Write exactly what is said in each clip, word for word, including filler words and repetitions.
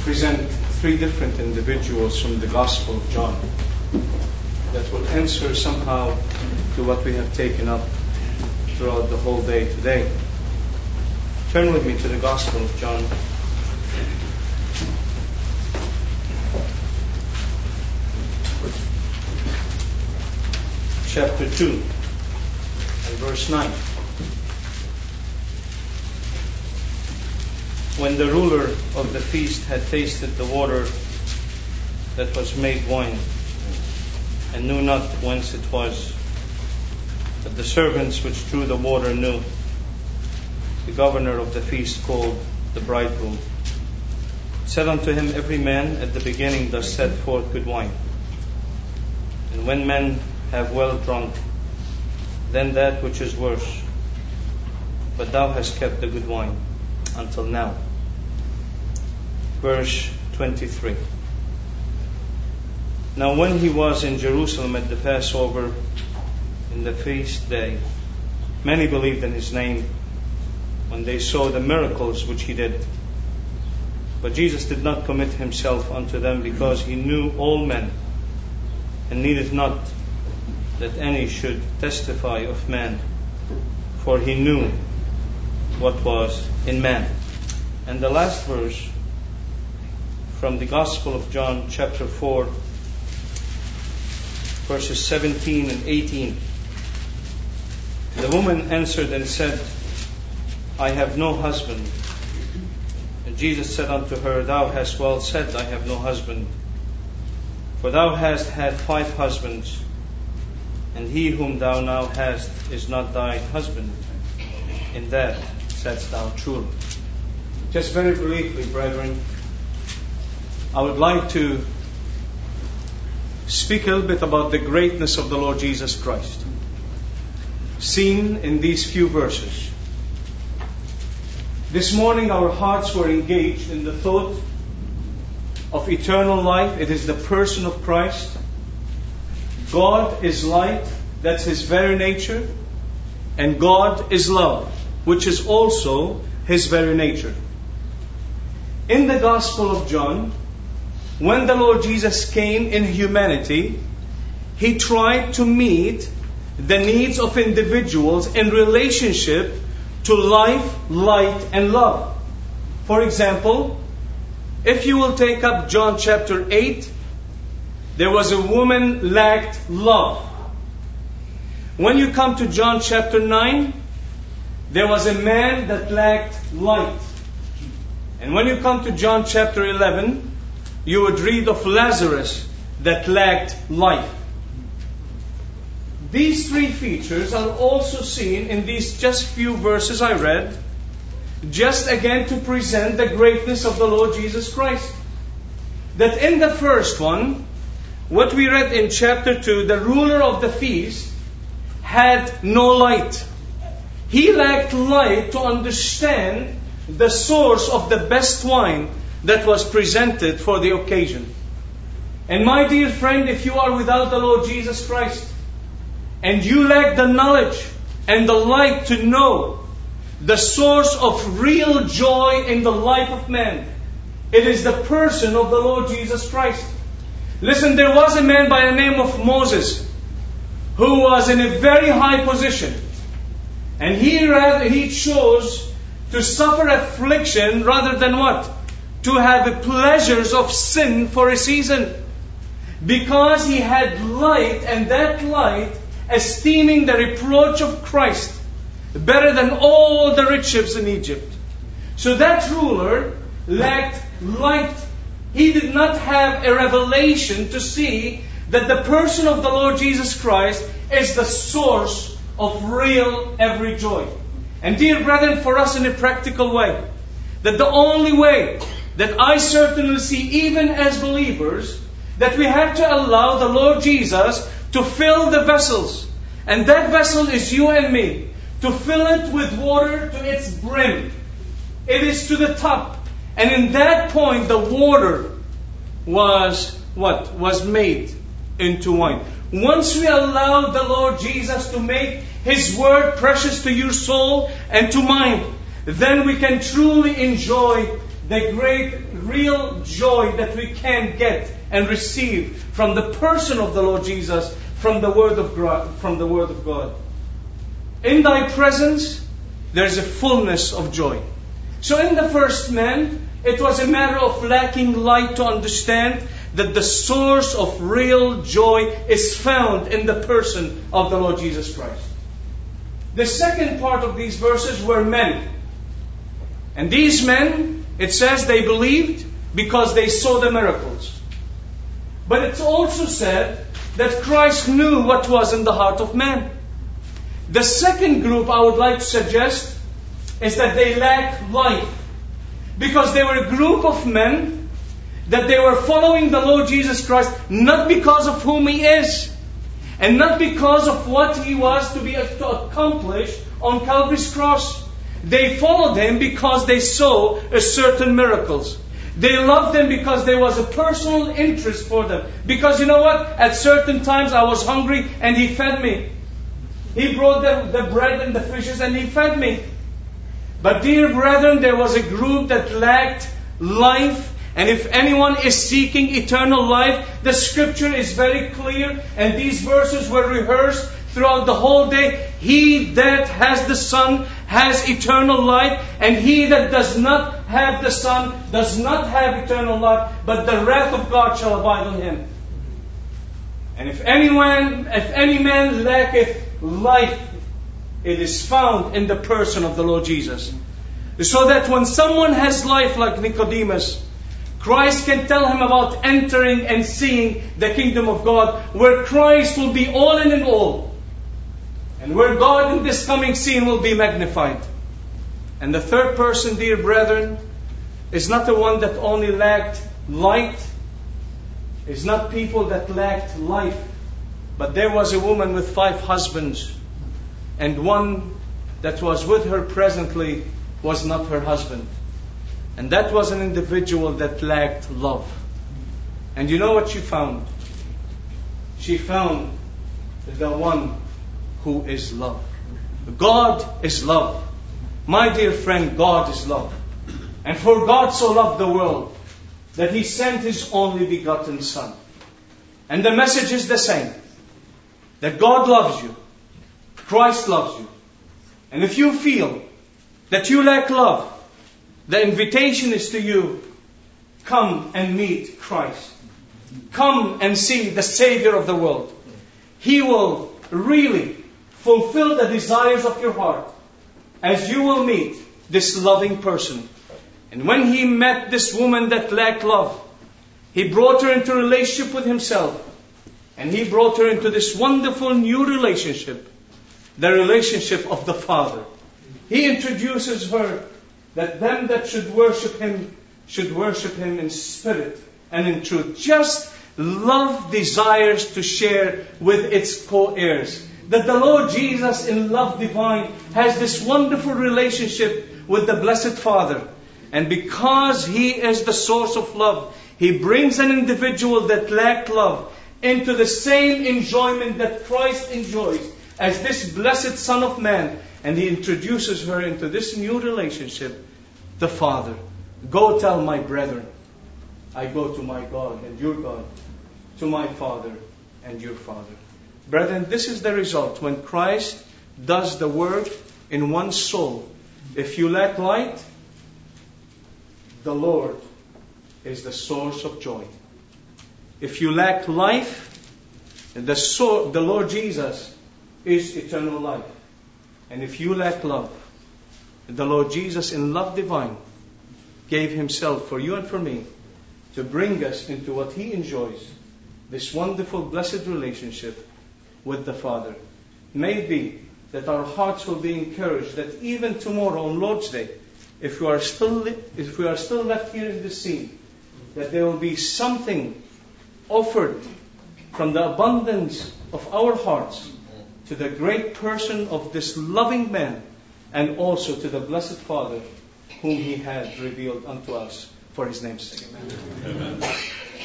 present three different individuals from the Gospel of John that will answer somehow to what we have taken up throughout the whole day today. Turn with me to the Gospel of John. Chapter two and verse nine. When the ruler of the feast had tasted the water that was made wine, and knew not whence it was, but the servants which drew the water knew, the governor of the feast called the bridegroom, said unto him, Every man at the beginning does set forth good wine, and when men have well drunk, then that which is worse. But thou hast kept the good wine until now. Verse twenty-three. Now when he was in Jerusalem at the Passover, in the feast day, many believed in his name when they saw the miracles which he did. But Jesus did not commit himself unto them, because he knew all men, and needed not that any should testify of man, for he knew what was in man. And the last verse from the Gospel of John, chapter four, verses seventeen and eighteen. The woman answered and said, I have no husband. And Jesus said unto her, Thou hast well said, I have no husband. For thou hast had five husbands, and he whom thou now hast is not thy husband. In that saidst thou truly. Just very briefly, brethren, I would like to speak a little bit about the greatness of the Lord Jesus Christ, seen in these few verses. This morning our hearts were engaged in the thought of eternal life. It is the person of Christ. God is light, that's His very nature. And God is love, which is also His very nature. In the Gospel of John, when the Lord Jesus came in humanity, He tried to meet the needs of individuals in relationship to life, light, and love. For example, if you will take up John chapter eight, there was a woman lacked love. When you come to John chapter nine, there was a man that lacked light. And when you come to John chapter eleven, you would read of Lazarus that lacked life. These three features are also seen in these just few verses I read, just again to present the greatness of the Lord Jesus Christ. That in the first one, what we read in chapter two, the ruler of the feast had no light. He lacked light to understand the source of the best wine that was presented for the occasion. And my dear friend, if you are without the Lord Jesus Christ, and you lack the knowledge and the light to know the source of real joy in the life of man, it is the person of the Lord Jesus Christ. Listen, there was a man by the name of Moses who was in a very high position. And he rather he chose to suffer affliction rather than what? To have the pleasures of sin for a season. Because he had light, and that light esteeming the reproach of Christ better than all the riches in Egypt. So that ruler lacked light. He did not have a revelation to see that the person of the Lord Jesus Christ is the source of real every joy. And dear brethren, for us in a practical way, that the only way that I certainly see, even as believers, that we have to allow the Lord Jesus to fill the vessels. And that vessel is you and me. To fill it with water to its brim. It is to the top. And in that point, the water was what? Was made into wine. Once we allow the Lord Jesus to make His Word precious to your soul and to mine, then we can truly enjoy the great real joy that we can get and receive from the person of the Lord Jesus, from the Word of God, from the Word of God. In Thy presence, there is a fullness of joy. So in the first man, it was a matter of lacking light to understand that the source of real joy is found in the person of the Lord Jesus Christ. The second part of these verses were men. And these men, it says they believed because they saw the miracles. But it's also said that Christ knew what was in the heart of man. The second group I would like to suggest is that they lacked life. Because they were a group of men that they were following the Lord Jesus Christ not because of whom He is, and not because of what He was to be to accomplish on Calvary's cross. They followed Him because they saw a certain miracles. They loved Him because there was a personal interest for them. Because you know what? At certain times I was hungry and He fed me. He brought the, the bread and the fishes and He fed me. But dear brethren, there was a group that lacked life. And if anyone is seeking eternal life, the scripture is very clear. And these verses were rehearsed throughout the whole day. He that has the Son has eternal life. And he that does not have the Son does not have eternal life. But the wrath of God shall abide on him. And if anyone, if any man lacketh life, it is found in the person of the Lord Jesus. So that when someone has life like Nicodemus, Christ can tell him about entering and seeing the kingdom of God, where Christ will be all in and all. And where God in this coming scene will be magnified. And the third person, dear brethren, is not the one that only lacked light. Is not people that lacked life. But there was a woman with five husbands. And one that was with her presently was not her husband. And that was an individual that lacked love. And you know what she found? She found the one who is love. God is love. My dear friend, God is love. And for God so loved the world that He sent His only begotten Son. And the message is the same. That God loves you. Christ loves you. And if you feel that you lack love, the invitation is to you, come and meet Christ. Come and see the Savior of the world. He will really fulfill the desires of your heart as you will meet this loving person. And when He met this woman that lacked love, He brought her into relationship with Himself. And He brought her into this wonderful new relationship. The relationship of the Father. He introduces her that them that should worship Him should worship Him in spirit and in truth. Just love desires to share with its co-heirs. That the Lord Jesus in love divine has this wonderful relationship with the Blessed Father. And because He is the source of love, He brings an individual that lacked love into the same enjoyment that Christ enjoys as this blessed Son of Man. And He introduces her into this new relationship, the Father. Go tell my brethren, I go to my God and your God, to my Father and your Father. Brethren, this is the result when Christ does the work in one soul. If you lack light, the Lord is the source of joy. If you lack life, the, so, the Lord Jesus is eternal life. And if you lack love, the Lord Jesus in love divine gave Himself for you and for me to bring us into what He enjoys, this wonderful blessed relationship with the Father. May it be that our hearts will be encouraged that even tomorrow on Lord's Day, if we are still if we are still left here in this scene, that there will be something offered from the abundance of our hearts to the great person of this loving man, and also to the Blessed Father whom He had revealed unto us for His name's sake. Amen. Amen.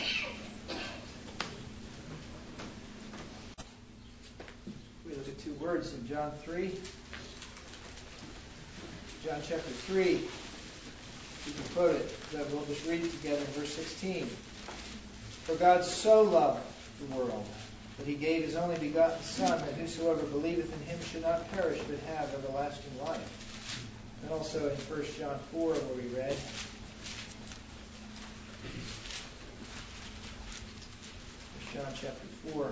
We look at two words in John three. John chapter three. You can quote it, but we'll just read it together in verse sixteen. For God so loved the world that he gave his only begotten Son, that whosoever believeth in him should not perish, but have everlasting life. And also in First John four, where we read, First John chapter four,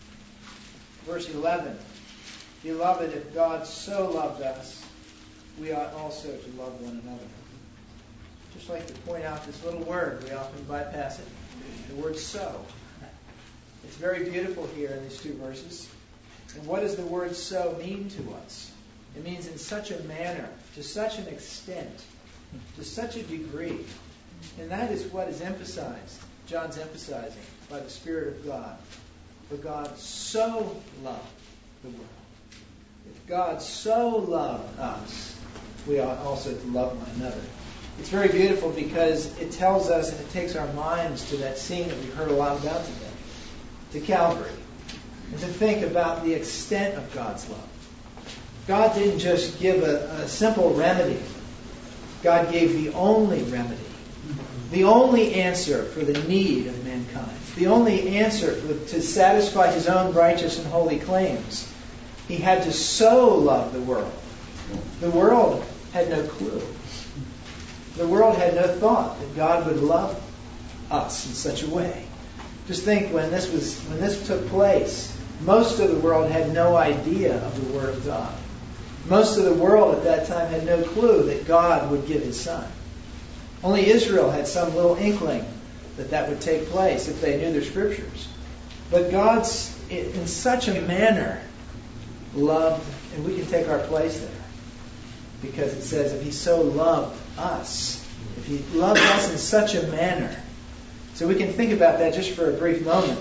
verse eleven. Beloved, if God so loved us, we ought also to love one another. Just like to point out this little word, we often bypass it. The word so. It's very beautiful here in these two verses. And what does the word so mean to us? It means in such a manner, to such an extent, to such a degree. And that is what is emphasized, John's emphasizing, by the Spirit of God. For God so loved the world. If God so loved us, we ought also to love one another. It's very beautiful because it tells us and it takes our minds to that scene that we heard a lot about today, to Calvary, and to think about the extent of God's love. God didn't just give a, a simple remedy. God gave the only remedy, the only answer for the need of mankind, the only answer for, to satisfy his own righteous and holy claims. He had to so love the world. The world had no clue. The world had no thought that God would love us in such a way. Just think when this was when this took place, most of the world had no idea of the Word of God. Most of the world at that time had no clue that God would give his Son. Only Israel had some little inkling that that would take place if they knew their Scriptures. But God's, in such a manner, loved, and we can take our place there. Because it says, if he so loved us, if he loved us in such a manner. So we can think about that just for a brief moment.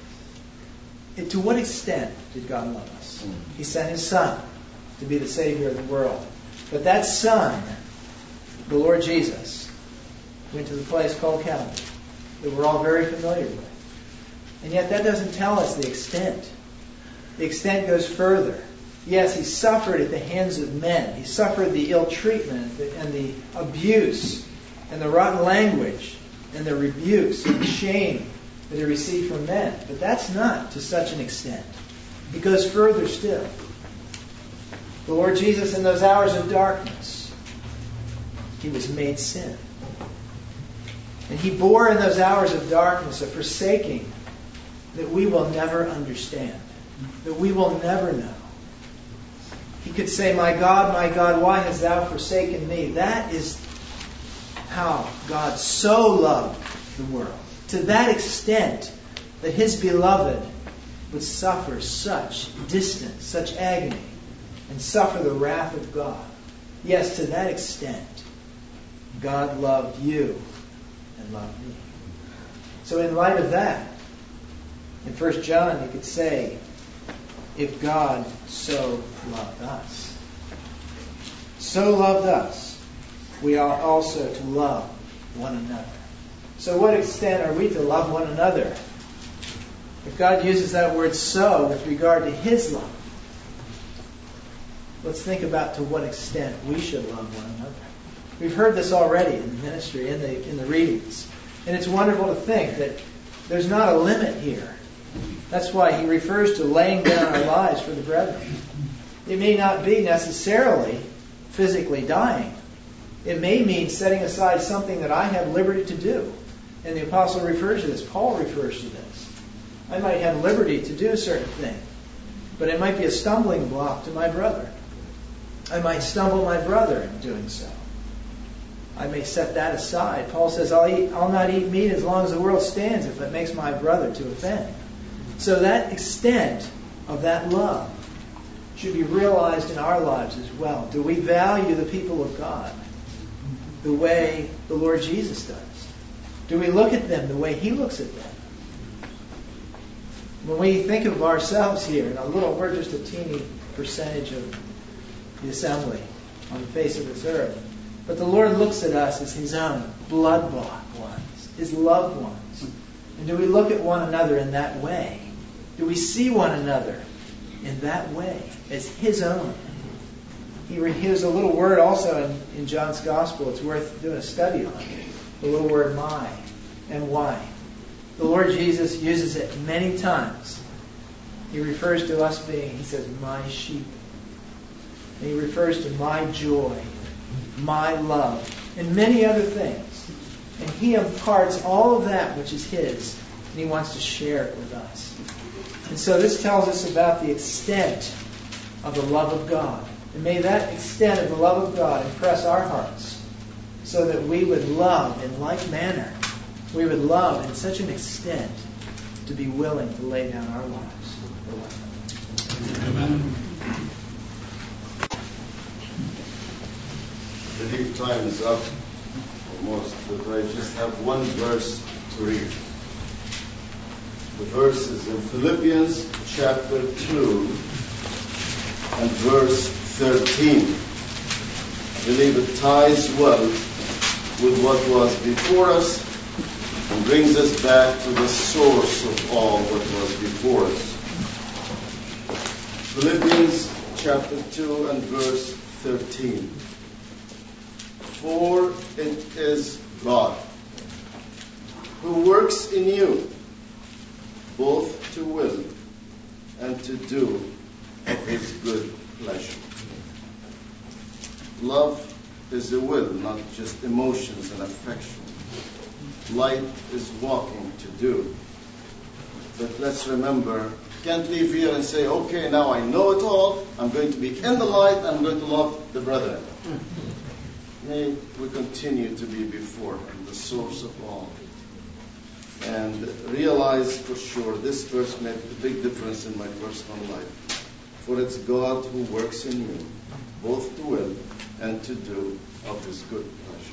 And to what extent did God love us? He sent his Son to be the Savior of the world. But that Son, the Lord Jesus, went to the place called Calvary that we're all very familiar with. And yet that doesn't tell us the extent. The extent goes further. Yes, he suffered at the hands of men. He suffered the ill treatment and the abuse and the rotten language and the rebukes and the shame that he received from men. But that's not to such an extent. It goes further still. The Lord Jesus, in those hours of darkness, he was made sin. And he bore in those hours of darkness a forsaking that we will never understand, that we will never know. He could say, my God, my God, why hast thou forsaken me? That is how God so loved the world. To that extent that his beloved would suffer such distance, such agony, and suffer the wrath of God. Yes, to that extent, God loved you and loved me. So in light of that, in First John, you could say, if God so loved us, so loved us, we ought also to love one another. So what extent are we to love one another? If God uses that word so with regard to his love, let's think about to what extent we should love one another. We've heard this already in the ministry, in the in the readings. And it's wonderful to think that there's not a limit here. That's why he refers to laying down our lives for the brethren. It may not be necessarily physically dying. It may mean setting aside something that I have liberty to do. And the apostle refers to this. Paul refers to this. I might have liberty to do a certain thing, but it might be a stumbling block to my brother. I might stumble my brother in doing so. I may set that aside. Paul says, I'll, eat, I'll not eat meat as long as the world stands if it makes my brother to offend. So that extent of that love should be realized in our lives as well. Do we value the people of God the way the Lord Jesus does? Do we look at them the way he looks at them? When we think of ourselves here, and a little, we're just a teeny percentage of the assembly on the face of this earth. But the Lord looks at us as his own blood-bought ones, his loved ones. And do we look at one another in that way? Do we see one another in that way as his own? he here's a little word also in, in John's Gospel. It's worth doing a study on. The little word my and why. The Lord Jesus uses it many times. He refers to us being, he says, my sheep. And he refers to my joy, my love, and many other things. And he imparts all of that which is his, and he wants to share it with us. And so this tells us about the extent of the love of God. And may that extent of the love of God impress our hearts so that we would love in like manner. We would love in such an extent to be willing to lay down our lives for one another. Amen. I believe time is up almost, but I just have one verse to read. The verse is in Philippians chapter two and verse thirteen. I believe it ties well with what was before us and brings us back to the source of all what was before us. Philippians chapter two and verse thirteen. For it is God who works in you both to will and to do of his good pleasure. Love is a will, not just emotions and affection. Light is walking to do. But let's remember, can't leave here and say, okay, now I know it all. I'm going to be in the light. I'm going to love the brethren. May we continue to be before him, the source of all. And realize for sure this verse made a big difference in my personal life. For it's God who works in you, both to will and to do of his good pleasure.